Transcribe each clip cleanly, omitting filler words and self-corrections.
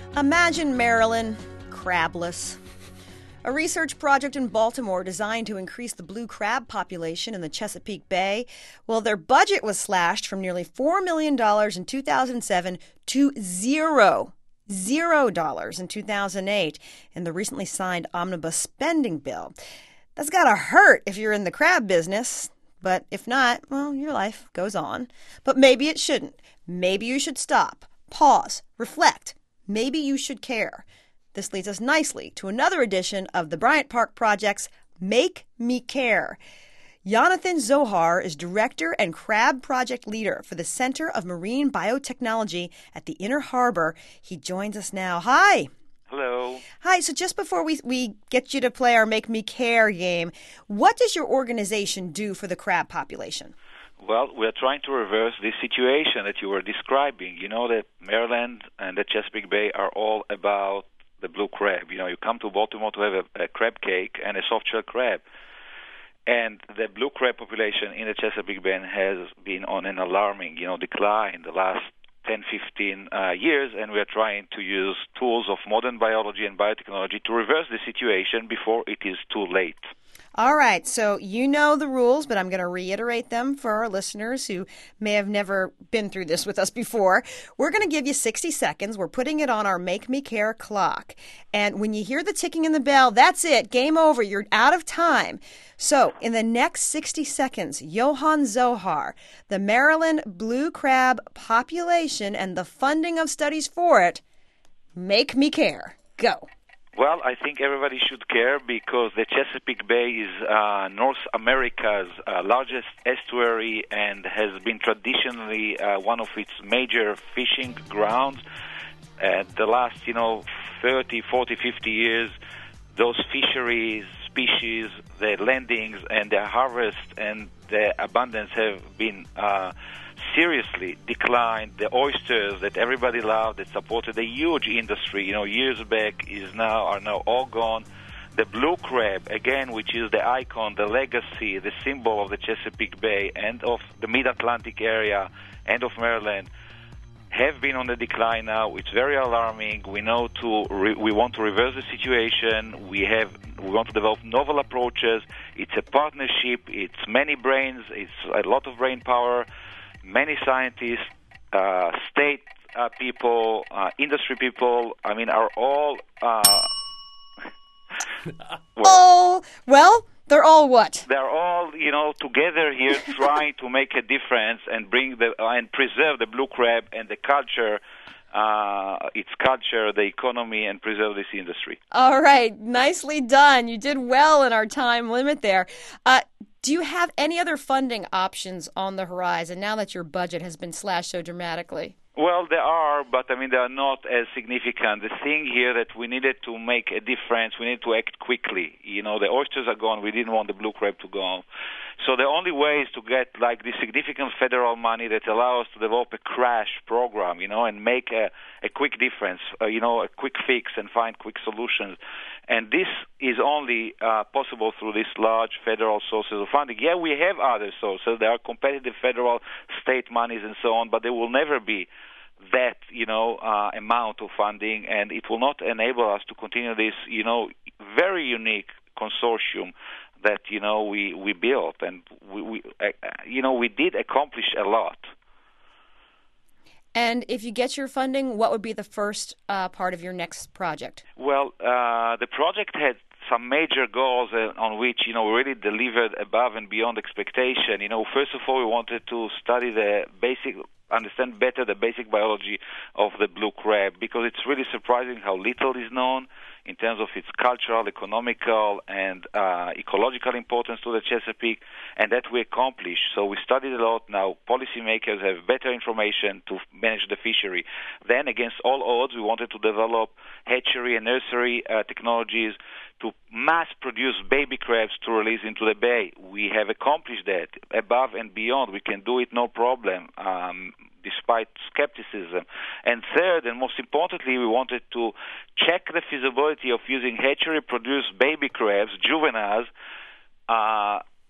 Imagine Maryland crabless. A research project in Baltimore designed to increase the blue crab population in the Chesapeake Bay. Well, their budget was slashed from nearly $4 million in 2007 to $0 in 2008 in the recently signed omnibus spending bill. That's gotta hurt if you're in the crab business. But if not, well, your life goes on. But maybe it shouldn't. Maybe you should stop, pause, reflect. Maybe you should care. This leads us nicely to another edition of the Bryant Park Project's Make Me Care. Jonathan Zohar is Director and Crab Project Leader for the Center of Marine Biotechnology at the Inner Harbor. He joins us now. Hi. Hello. Hi. So just before we get you to play our Make Me Care game, what does your organization do for the crab population? Well, we're trying to reverse this situation that you were describing. You know that Maryland and the Chesapeake Bay are all about the blue crab. You know, you come to Baltimore to have a crab cake and a soft-shell crab. And the blue crab population in the Chesapeake Bay has been on an alarming, decline the last 10, 15 years, and we are trying to use tools of modern biology and biotechnology to reverse the situation before it is too late. All right, so you know the rules, but I'm going to reiterate them for our listeners who may have never been through this with us before. We're going to give you 60 seconds. We're putting it on our Make Me Care clock. And when you hear the ticking in the bell, that's it. Game over. You're out of time. So in the next 60 seconds, Johan Zohar, the Maryland blue crab population and the funding of studies for it, make me care. Go. Well, I think everybody should care because the Chesapeake Bay is North America's largest estuary and has been traditionally one of its major fishing grounds. The last, 30, 40, 50 years, those fisheries, species, the landings and the harvest and the abundance have been seriously declined. The oysters that everybody loved, that supported a huge industry, years back, are now all gone. The blue crab, again, which is the icon, the legacy, the symbol of the Chesapeake Bay and of the Mid-Atlantic area and of Maryland, have been on the decline now. It's very alarming. We know we want to reverse the situation. We want to develop novel approaches. It's a partnership. It's many brains. It's a lot of brain power. Many scientists, state people, industry people, are all... They're all what? They're all, together here trying to make a difference and and preserve the blue crab and the culture, its culture, the economy, and preserve this industry. All right. Nicely done. You did well in our time limit there. Do you have any other funding options on the horizon now that your budget has been slashed so dramatically? Well, there are, but they are not as significant. The thing here that we needed to make a difference, we need to act quickly. The oysters are gone. We didn't want the blue crab to go. So the only way is to get the significant federal money that allows us to develop a crash program, and make a quick difference, a quick fix and find quick solutions. And this is only possible through these large federal sources of funding. Yeah, we have other sources. There are competitive federal, state monies and so on, but there will never be that, amount of funding, and it will not enable us to continue this, very unique consortium that, we built. And, we did accomplish a lot. And if you get your funding, what would be the first part of your next project? Well, the project had some major goals on which, we really delivered above and beyond expectation. First of all, we wanted to study understand better the basic biology of the blue crab, because it's really surprising how little is known in terms of its cultural, economical, and ecological importance to the Chesapeake, and that we accomplished. So we studied a lot. Now policymakers have better information to manage the fishery. Then, against all odds, we wanted to develop hatchery and nursery technologies to mass-produce baby crabs to release into the bay. We have accomplished that above and beyond. We can do it no problem, despite skepticism. And third, and most importantly, we wanted to check the feasibility of using hatchery-produced baby crabs, juveniles,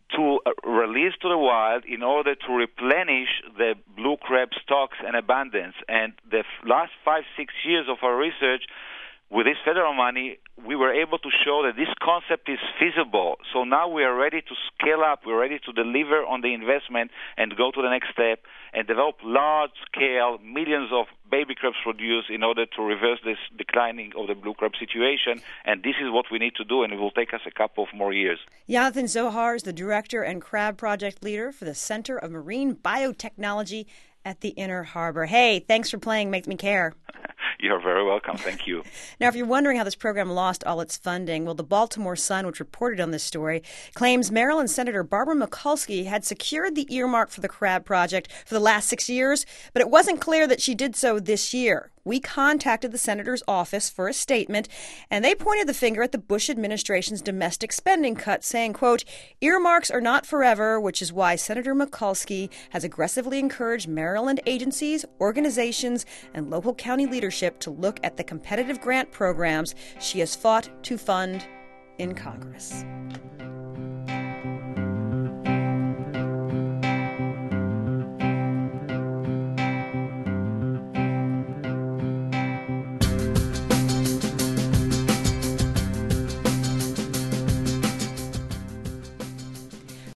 to release to the wild in order to replenish the blue crab stocks and abundance. And the last 5-6 years of our research, with this federal money, we were able to show that this concept is feasible. So now we are ready to scale up. We're ready to deliver on the investment and go to the next step and develop large-scale, millions of baby crabs produced in order to reverse this declining of the blue crab situation. And this is what we need to do, and it will take us a couple of more years. Jonathan Zohar is the director and crab project leader for the Center of Marine Biotechnology at the Inner Harbor. Hey, thanks for playing Make Me Care. You're very welcome. Thank you. Now, if you're wondering how this program lost all its funding, well, the Baltimore Sun, which reported on this story, claims Maryland Senator Barbara Mikulski had secured the earmark for the crab project for the last 6 years, but it wasn't clear that she did so this year. We contacted the senator's office for a statement, and they pointed the finger at the Bush administration's domestic spending cuts, saying, quote, earmarks are not forever, which is why Senator Mikulski has aggressively encouraged Maryland agencies, organizations, and local county leadership to look at the competitive grant programs she has fought to fund in Congress.